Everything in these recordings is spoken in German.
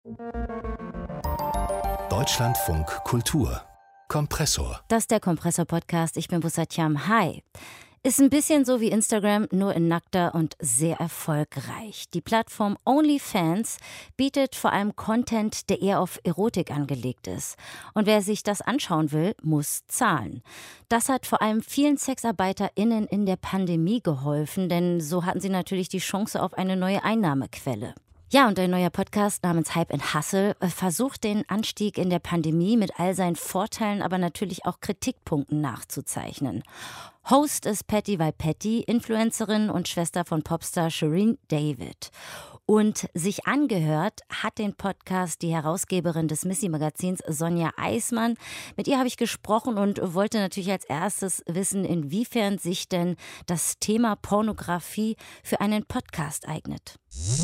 Deutschlandfunk Kultur Kompressor. Das ist der Kompressor-Podcast. Ich bin Bussatiam. Hi. Ist ein bisschen so wie Instagram, nur in nackter und sehr erfolgreich. Die Plattform OnlyFans bietet vor allem Content, der eher auf Erotik angelegt ist. Und wer sich das anschauen will, muss zahlen. Das hat vor allem vielen SexarbeiterInnen in der Pandemie geholfen, denn so hatten sie natürlich die Chance auf eine neue Einnahmequelle. Ja, und ein neuer Podcast namens Hype & Hustle versucht den Anstieg in der Pandemie mit all seinen Vorteilen, aber natürlich auch Kritikpunkten nachzuzeichnen. Host ist Patti Valpetti, Influencerin und Schwester von Popstar Shireen David. Und sich angehört hat den Podcast die Herausgeberin des Missy-Magazins Sonja Eismann. Mit ihr habe ich gesprochen und wollte natürlich als erstes wissen, inwiefern sich denn das Thema Pornografie für einen Podcast eignet.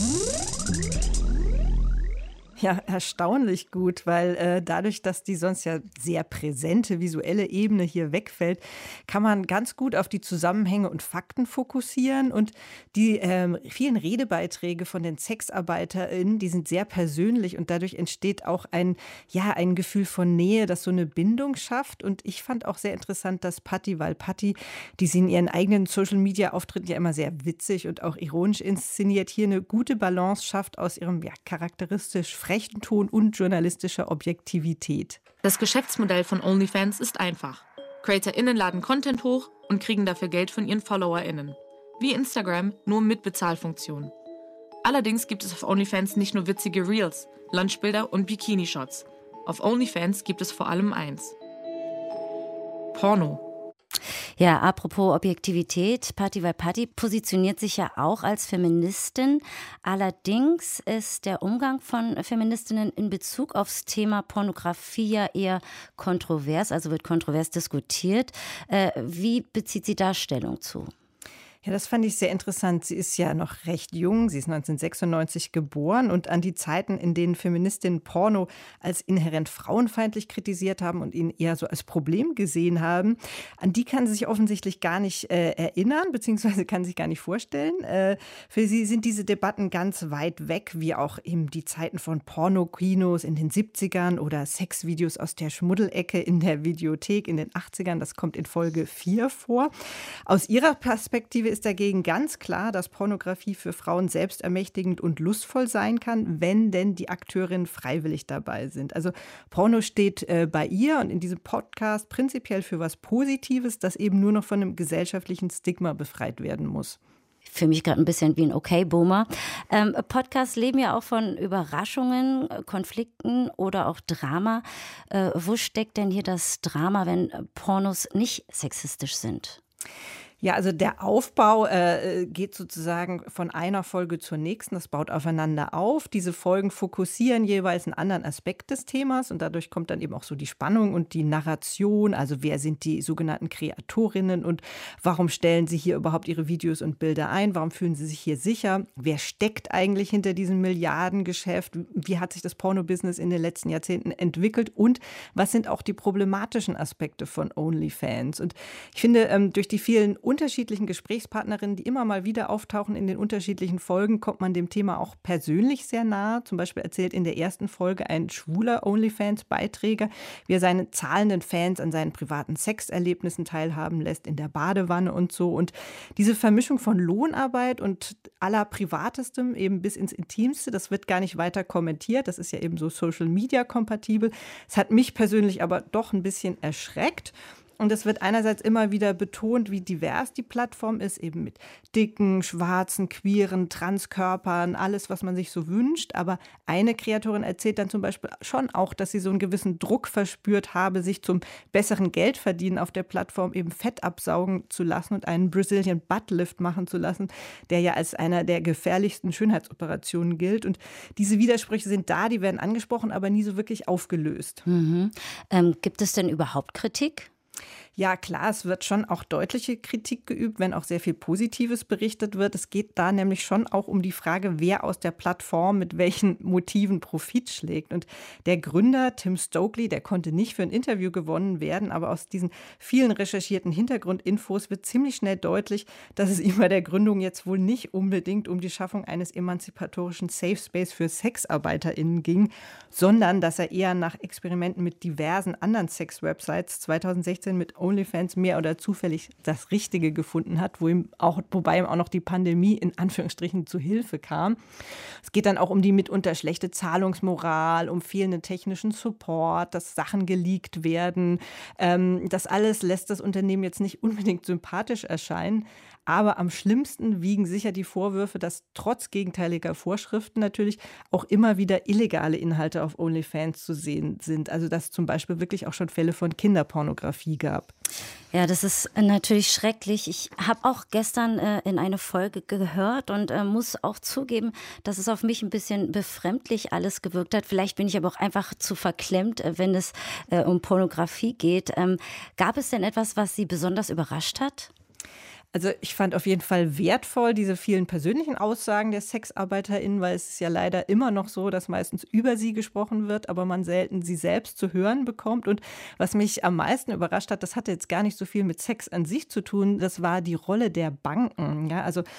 Ja, erstaunlich gut, weil dadurch, dass die sonst ja sehr präsente visuelle Ebene hier wegfällt, kann man ganz gut auf die Zusammenhänge und Fakten fokussieren. Und die vielen Redebeiträge von den SexarbeiterInnen, die sind sehr persönlich und dadurch entsteht auch ein Gefühl von Nähe, das so eine Bindung schafft. Und ich fand auch sehr interessant, dass Patti Valpetti, die sie in ihren eigenen Social-Media-Auftritten ja immer sehr witzig und auch ironisch inszeniert, hier eine gute Balance schafft aus ihrem charakteristisch frechen Ton und journalistischer Objektivität. Das Geschäftsmodell von OnlyFans ist einfach. CreatorInnen laden Content hoch und kriegen dafür Geld von ihren FollowerInnen. Wie Instagram, nur mit Bezahlfunktion. Allerdings gibt es auf OnlyFans nicht nur witzige Reels, Lunchbilder und Bikini-Shots. Auf OnlyFans gibt es vor allem eins: Porno. Ja, apropos Objektivität, Patti Valpetti positioniert sich ja auch als Feministin. Allerdings ist der Umgang von Feministinnen in Bezug aufs Thema Pornografie ja eher kontrovers, also wird kontrovers diskutiert. Wie bezieht sie da Stellung zu? Ja, das fand ich sehr interessant. Sie ist ja noch recht jung. Sie ist 1996 geboren und an die Zeiten, in denen Feministinnen Porno als inhärent frauenfeindlich kritisiert haben und ihn eher so als Problem gesehen haben, an die kann sie sich offensichtlich gar nicht erinnern, beziehungsweise kann sich gar nicht vorstellen. Für sie sind diese Debatten ganz weit weg, wie auch eben die Zeiten von Pornokinos in den 70ern oder Sexvideos aus der Schmuddelecke in der Videothek in den 80ern. Das kommt in Folge 4 vor. Aus ihrer Perspektive ist dagegen ganz klar, dass Pornografie für Frauen selbstermächtigend und lustvoll sein kann, wenn denn die Akteurinnen freiwillig dabei sind. Also Porno steht bei ihr und in diesem Podcast prinzipiell für was Positives, das eben nur noch von einem gesellschaftlichen Stigma befreit werden muss. Für mich gerade ein bisschen wie ein Okay-Boomer. Podcasts leben ja auch von Überraschungen, Konflikten oder auch Drama. Wo steckt denn hier das Drama, wenn Pornos nicht sexistisch sind? Ja, also der Aufbau geht sozusagen von einer Folge zur nächsten. Das baut aufeinander auf. Diese Folgen fokussieren jeweils einen anderen Aspekt des Themas und dadurch kommt dann eben auch so die Spannung und die Narration. Also wer sind die sogenannten Kreatorinnen und warum stellen sie hier überhaupt ihre Videos und Bilder ein? Warum fühlen sie sich hier sicher? Wer steckt eigentlich hinter diesem Milliardengeschäft? Wie hat sich das Porno-Business in den letzten Jahrzehnten entwickelt? Und was sind auch die problematischen Aspekte von OnlyFans? Und ich finde, durch die vielen unterschiedlichen Gesprächspartnerinnen, die immer mal wieder auftauchen in den unterschiedlichen Folgen, kommt man dem Thema auch persönlich sehr nahe. Zum Beispiel erzählt in der ersten Folge ein schwuler OnlyFans-Beiträger, wie er seine zahlenden Fans an seinen privaten Sexerlebnissen teilhaben lässt, in der Badewanne und so. Und diese Vermischung von Lohnarbeit und aller Privatestem eben bis ins Intimste, das wird gar nicht weiter kommentiert. Das ist ja eben so Social-Media-kompatibel. Es hat mich persönlich aber doch ein bisschen erschreckt. Und es wird einerseits immer wieder betont, wie divers die Plattform ist, eben mit dicken, schwarzen, queeren, Transkörpern, alles, was man sich so wünscht. Aber eine Kreatorin erzählt dann zum Beispiel schon auch, dass sie so einen gewissen Druck verspürt habe, sich zum besseren Geldverdienen auf der Plattform eben Fett absaugen zu lassen und einen Brazilian Butt Lift machen zu lassen, der ja als einer der gefährlichsten Schönheitsoperationen gilt. Und diese Widersprüche sind da, die werden angesprochen, aber nie so wirklich aufgelöst. Mhm. Gibt es denn überhaupt Kritik? Ja, klar, es wird schon auch deutliche Kritik geübt, wenn auch sehr viel Positives berichtet wird. Es geht da nämlich schon auch um die Frage, wer aus der Plattform mit welchen Motiven Profit schlägt. Und der Gründer Tim Stokely, der konnte nicht für ein Interview gewonnen werden, aber aus diesen vielen recherchierten Hintergrundinfos wird ziemlich schnell deutlich, dass es ihm bei der Gründung jetzt wohl nicht unbedingt um die Schaffung eines emanzipatorischen Safe Space für SexarbeiterInnen ging, sondern dass er eher nach Experimenten mit diversen anderen Sex-Websites 2016 mit OnlyFans mehr oder zufällig das Richtige gefunden hat, wobei ihm auch noch die Pandemie in Anführungsstrichen zu Hilfe kam. Es geht dann auch um die mitunter schlechte Zahlungsmoral, um fehlenden technischen Support, dass Sachen geleakt werden. Das alles lässt das Unternehmen jetzt nicht unbedingt sympathisch erscheinen. Aber am schlimmsten wiegen sicher die Vorwürfe, dass trotz gegenteiliger Vorschriften natürlich auch immer wieder illegale Inhalte auf OnlyFans zu sehen sind. Also dass es zum Beispiel wirklich auch schon Fälle von Kinderpornografie gab. Ja, das ist natürlich schrecklich. Ich habe auch gestern in eine Folge gehört und muss auch zugeben, dass es auf mich ein bisschen befremdlich alles gewirkt hat. Vielleicht bin ich aber auch einfach zu verklemmt, wenn es um Pornografie geht. Gab es denn etwas, was Sie besonders überrascht hat? Also ich fand auf jeden Fall wertvoll diese vielen persönlichen Aussagen der SexarbeiterInnen, weil es ist ja leider immer noch so, dass meistens über sie gesprochen wird, aber man selten sie selbst zu hören bekommt. Und was mich am meisten überrascht hat, das hatte jetzt gar nicht so viel mit Sex an sich zu tun, das war die Rolle der Banken. Ja, also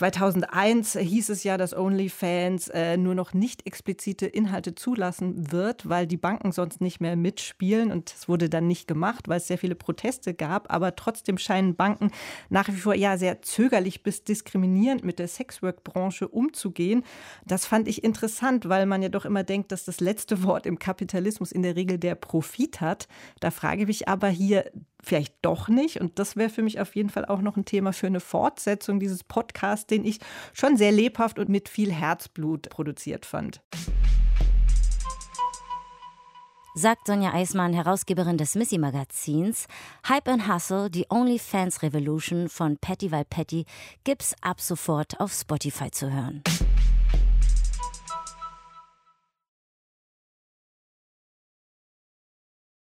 2001 hieß es ja, dass OnlyFans nur noch nicht explizite Inhalte zulassen wird, weil die Banken sonst nicht mehr mitspielen. Und es wurde dann nicht gemacht, weil es sehr viele Proteste gab. Aber trotzdem scheinen Banken nach wie vor sehr zögerlich bis diskriminierend mit der Sexwork-Branche umzugehen. Das fand ich interessant, weil man ja doch immer denkt, dass das letzte Wort im Kapitalismus in der Regel der Profit hat. Da frage ich mich aber hier vielleicht doch nicht. Und das wäre für mich auf jeden Fall auch noch ein Thema für eine Fortsetzung dieses Podcasts, den ich schon sehr lebhaft und mit viel Herzblut produziert fand. Sagt Sonja Eismann, Herausgeberin des Missy-Magazins. Hype and Hustle, die OnlyFans Revolution von Patty Valpetti, gibt's ab sofort auf Spotify zu hören.